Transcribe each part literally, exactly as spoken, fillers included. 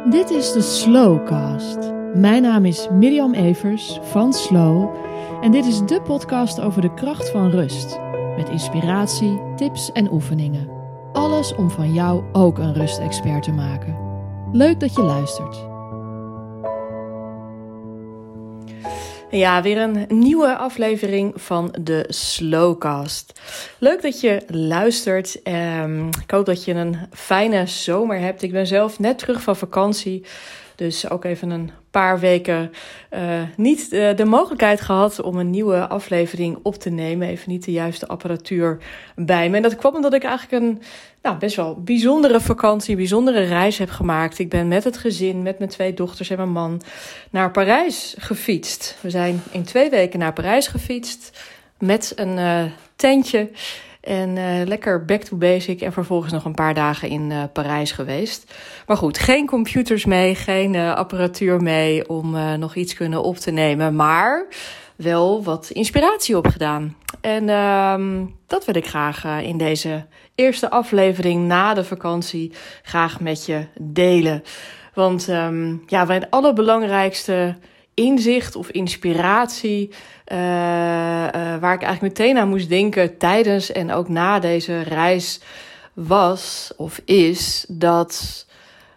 Dit is de Slowcast. Mijn naam is Mirjam Evers van Slow en dit is de podcast over de kracht van rust. Met inspiratie, tips en oefeningen. Alles om van jou ook een rustexpert te maken. Leuk dat je luistert. Ja, weer een nieuwe aflevering van de Slowcast. Leuk dat je luistert. Um, ik hoop dat je een fijne zomer hebt. Ik ben zelf net terug van vakantie. Dus ook even een paar weken uh, niet de, de mogelijkheid gehad om een nieuwe aflevering op te nemen. Even niet de juiste apparatuur bij me. En dat kwam omdat ik eigenlijk een nou, best wel bijzondere vakantie, bijzondere reis heb gemaakt. Ik ben met het gezin, met mijn twee dochters en mijn man naar Parijs gefietst. We zijn in twee weken naar Parijs gefietst met een uh, tentje. En uh, lekker back to basic en vervolgens nog een paar dagen in uh, Parijs geweest. Maar goed, geen computers mee, geen uh, apparatuur mee om uh, nog iets kunnen op te nemen. Maar wel wat inspiratie opgedaan. En uh, dat wil ik graag uh, in deze eerste aflevering na de vakantie graag met je delen. Want um, ja, mijn allerbelangrijkste inzicht of inspiratie, Uh, uh, waar ik eigenlijk meteen aan moest denken tijdens en ook na deze reis was of is dat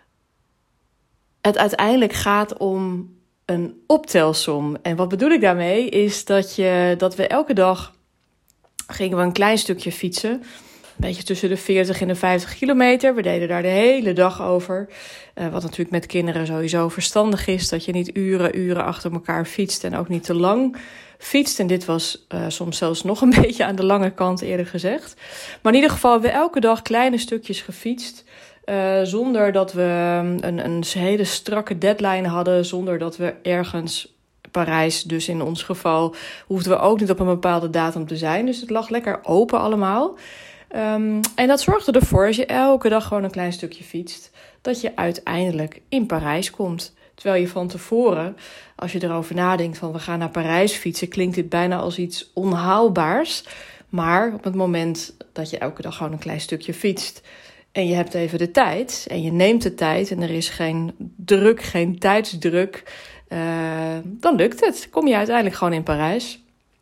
het uiteindelijk gaat om een optelsom. En wat bedoel ik daarmee is dat, je, dat we elke dag gingen we een klein stukje fietsen. Een beetje tussen de veertig en de vijftig kilometer. We deden daar de hele dag over. Uh, wat natuurlijk met kinderen sowieso verstandig is. Dat je niet uren, uren achter elkaar fietst en ook niet te lang fietst. En dit was uh, soms zelfs nog een beetje aan de lange kant eerder gezegd. Maar in ieder geval hebben we elke dag kleine stukjes gefietst. Uh, zonder dat we een, een hele strakke deadline hadden. Zonder dat we ergens Parijs, dus in ons geval, hoefden we ook niet op een bepaalde datum te zijn. Dus het lag lekker open allemaal. Um, en dat zorgde ervoor, als je elke dag gewoon een klein stukje fietst, dat je uiteindelijk in Parijs komt. Terwijl je van tevoren, als je erover nadenkt van we gaan naar Parijs fietsen, klinkt dit bijna als iets onhaalbaars. Maar op het moment dat je elke dag gewoon een klein stukje fietst en je hebt even de tijd en je neemt de tijd en er is geen druk, geen tijdsdruk, uh, dan lukt het. Kom je uiteindelijk gewoon in Parijs.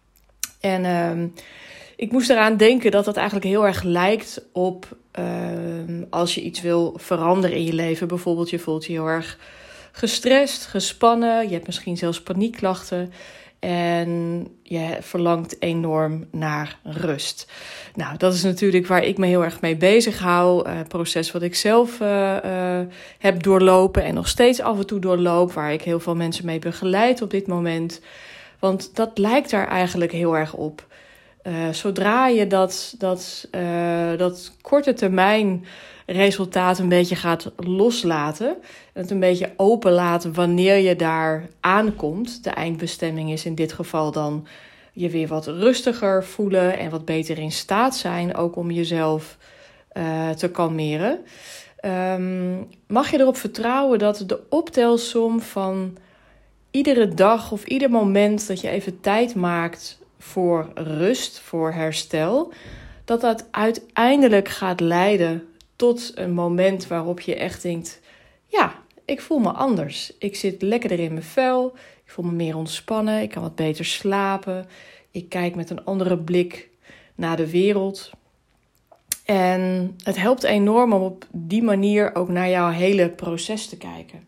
En Uh, Ik moest eraan denken dat dat eigenlijk heel erg lijkt op uh, als je iets wil veranderen in je leven. Bijvoorbeeld je voelt je heel erg gestrest, gespannen. Je hebt misschien zelfs paniekklachten. En je verlangt enorm naar rust. Nou, dat is natuurlijk waar ik me heel erg mee bezig hou. Een uh, proces wat ik zelf uh, uh, heb doorlopen en nog steeds af en toe doorloop. Waar ik heel veel mensen mee begeleid op dit moment. Want dat lijkt daar eigenlijk heel erg op. Uh, zodra je dat, dat, uh, dat korte termijn resultaat een beetje gaat loslaten, en het een beetje openlaten wanneer je daar aankomt, de eindbestemming is in dit geval dan je weer wat rustiger voelen en wat beter in staat zijn, ook om jezelf uh, te kalmeren. Um, mag je erop vertrouwen dat de optelsom van iedere dag of ieder moment dat je even tijd maakt voor rust, voor herstel, dat dat uiteindelijk gaat leiden tot een moment waarop je echt denkt, ja, ik voel me anders. Ik zit lekkerder in mijn vel, ik voel me meer ontspannen, ik kan wat beter slapen, ik kijk met een andere blik naar de wereld. En het helpt enorm om op die manier ook naar jouw hele proces te kijken.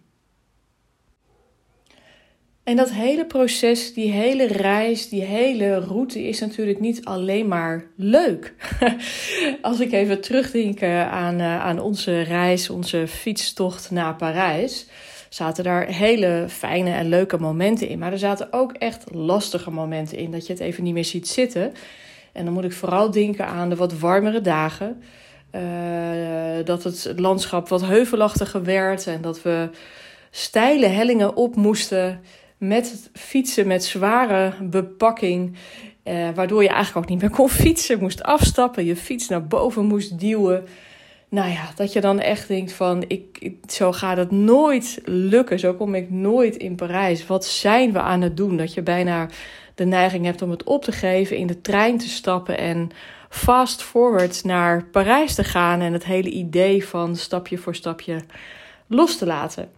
En dat hele proces, die hele reis, die hele route is natuurlijk niet alleen maar leuk. Als ik even terugdenk aan, aan onze reis, onze fietstocht naar Parijs, zaten daar hele fijne en leuke momenten in. Maar er zaten ook echt lastige momenten in, dat je het even niet meer ziet zitten. En dan moet ik vooral denken aan de wat warmere dagen. Uh, dat het landschap wat heuvelachtiger werd en dat we steile hellingen op moesten met het fietsen met zware bepakking, eh, waardoor je eigenlijk ook niet meer kon fietsen, moest afstappen, je fiets naar boven moest duwen. Nou ja, dat je dan echt denkt van, ik, ik, zo gaat het nooit lukken, zo kom ik nooit in Parijs. Wat zijn we aan het doen? Dat je bijna de neiging hebt om het op te geven, in de trein te stappen en fast forward naar Parijs te gaan en het hele idee van stapje voor stapje los te laten.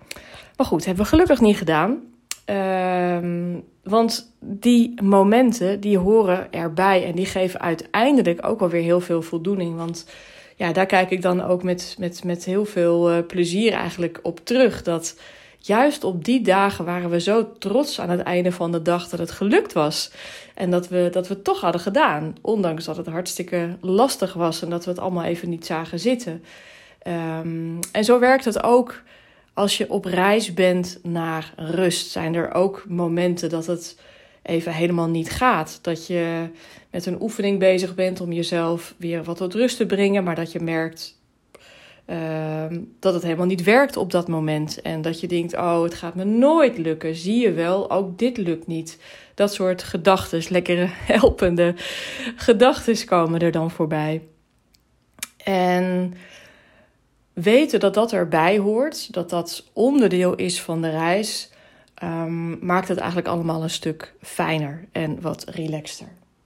Maar goed, hebben we gelukkig niet gedaan. Um, want die momenten, die horen erbij. En die geven uiteindelijk ook wel weer heel veel voldoening. Want ja, daar kijk ik dan ook met, met, met heel veel uh, plezier eigenlijk op terug. Dat juist op die dagen waren we zo trots aan het einde van de dag dat het gelukt was. En dat we, dat we het toch hadden gedaan. Ondanks dat het hartstikke lastig was en dat we het allemaal even niet zagen zitten. Um, en zo werkt het ook als je op reis bent naar rust. Zijn er ook momenten dat het even helemaal niet gaat. Dat je met een oefening bezig bent om jezelf weer wat tot rust te brengen. Maar dat je merkt uh, dat het helemaal niet werkt op dat moment. En dat je denkt, oh, het gaat me nooit lukken. Zie je wel, ook dit lukt niet. Dat soort gedachtes, lekkere helpende gedachtes komen er dan voorbij. En weten dat dat erbij hoort, dat dat onderdeel is van de reis, um, maakt het eigenlijk allemaal een stuk fijner en wat relaxter.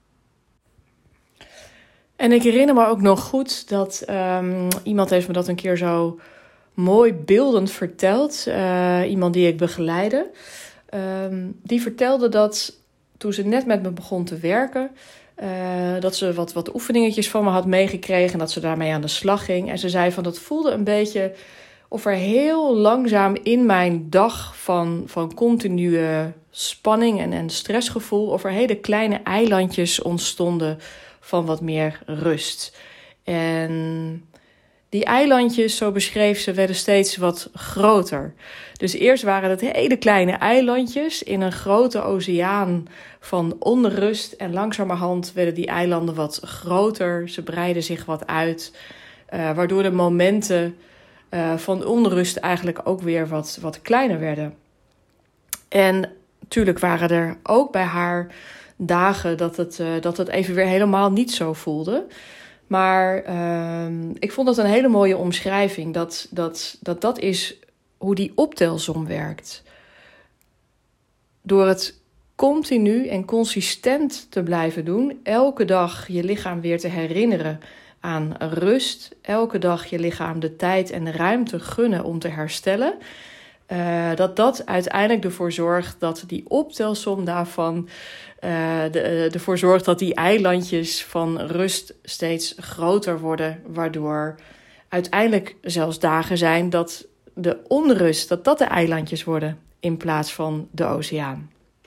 En ik herinner me ook nog goed dat um, iemand heeft me dat een keer zo mooi beeldend verteld. Uh, iemand die ik begeleide. Um, die vertelde dat toen ze net met me begon te werken, Uh, dat ze wat, wat oefeningetjes van me had meegekregen en dat ze daarmee aan de slag ging. En ze zei van dat voelde een beetje of er heel langzaam in mijn dag van, van continue spanning en, en stressgevoel, of er hele kleine eilandjes ontstonden van wat meer rust. En die eilandjes, zo beschreef ze, werden steeds wat groter. Dus eerst waren het hele kleine eilandjes in een grote oceaan van onrust. En langzamerhand werden die eilanden wat groter. Ze breidden zich wat uit. Uh, waardoor de momenten uh, van onrust eigenlijk ook weer wat, wat kleiner werden. En natuurlijk waren er ook bij haar dagen dat het, uh, dat het even weer helemaal niet zo voelde. Maar uh, ik vond dat een hele mooie omschrijving. Dat, dat, dat dat is hoe die optelsom werkt. Door het continu en consistent te blijven doen. Elke dag je lichaam weer te herinneren aan rust. Elke dag je lichaam de tijd en de ruimte gunnen om te herstellen. Uh, dat dat uiteindelijk ervoor zorgt dat die optelsom daarvan uh, de, ervoor zorgt dat die eilandjes van rust steeds groter worden. Waardoor uiteindelijk zelfs dagen zijn dat de onrust, dat dat de eilandjes worden in plaats van de oceaan.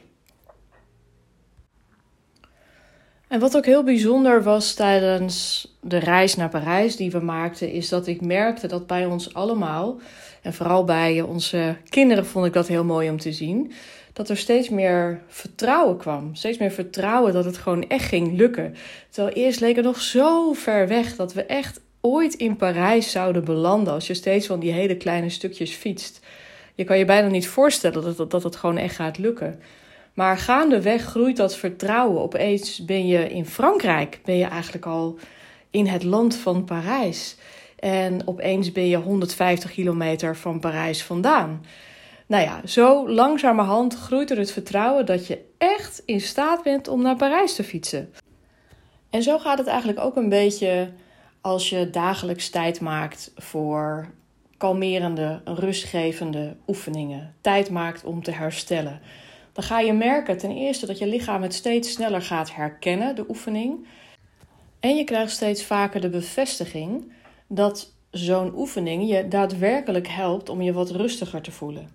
En wat ook heel bijzonder was tijdens de reis naar Parijs die we maakten, is dat ik merkte dat bij ons allemaal, en vooral bij onze kinderen vond ik dat heel mooi om te zien, dat er steeds meer vertrouwen kwam. Steeds meer vertrouwen dat het gewoon echt ging lukken. Terwijl eerst leek het nog zo ver weg dat we echt ooit in Parijs zouden belanden als je steeds van die hele kleine stukjes fietst. Je kan je bijna niet voorstellen dat het, dat het gewoon echt gaat lukken. Maar gaandeweg groeit dat vertrouwen. Opeens ben je in Frankrijk, ben je eigenlijk al in het land van Parijs. En opeens ben je honderdvijftig kilometer van Parijs vandaan. Nou ja, zo langzamerhand groeit er het vertrouwen dat je echt in staat bent om naar Parijs te fietsen. En zo gaat het eigenlijk ook een beetje als je dagelijks tijd maakt voor kalmerende, rustgevende oefeningen. Tijd maakt om te herstellen. Dan ga je merken ten eerste dat je lichaam het steeds sneller gaat herkennen, de oefening. En je krijgt steeds vaker de bevestiging dat zo'n oefening je daadwerkelijk helpt om je wat rustiger te voelen.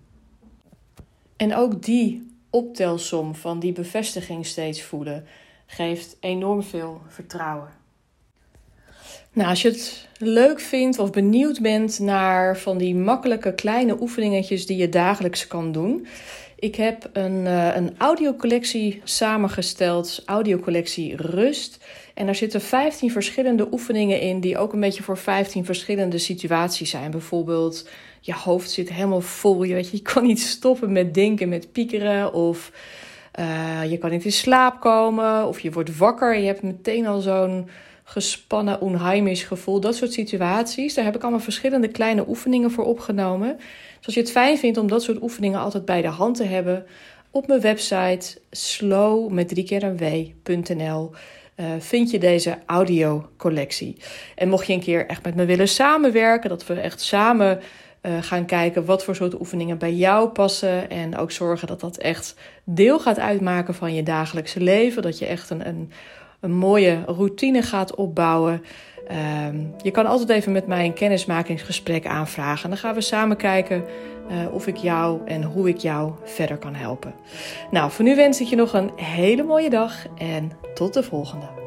En ook die optelsom van die bevestiging steeds voelen geeft enorm veel vertrouwen. Nou, als je het leuk vindt of benieuwd bent naar van die makkelijke kleine oefeningetjes die je dagelijks kan doen. Ik heb een, uh, een audiocollectie samengesteld, audiocollectie Rust. En daar zitten vijftien verschillende oefeningen in die ook een beetje voor vijftien verschillende situaties zijn. Bijvoorbeeld, je hoofd zit helemaal vol, je, weet je, je kan niet stoppen met denken, met piekeren. Of uh, je kan niet in slaap komen, of je wordt wakker en je hebt meteen al zo'n gespannen, onheimisch gevoel. Dat soort situaties, daar heb ik allemaal verschillende kleine oefeningen voor opgenomen. Dus als je het fijn vindt om dat soort oefeningen altijd bij de hand te hebben, op mijn website slow met drie keer een w.nl uh, vind je deze audiocollectie. En mocht je een keer echt met me willen samenwerken, dat we echt samen uh, gaan kijken wat voor soort oefeningen bij jou passen. En ook zorgen dat dat echt deel gaat uitmaken van je dagelijkse leven. Dat je echt een, een, een mooie routine gaat opbouwen. Um, je kan altijd even met mij een kennismakingsgesprek aanvragen. En dan gaan we samen kijken uh, of ik jou en hoe ik jou verder kan helpen. Nou, voor nu wens ik je nog een hele mooie dag en tot de volgende.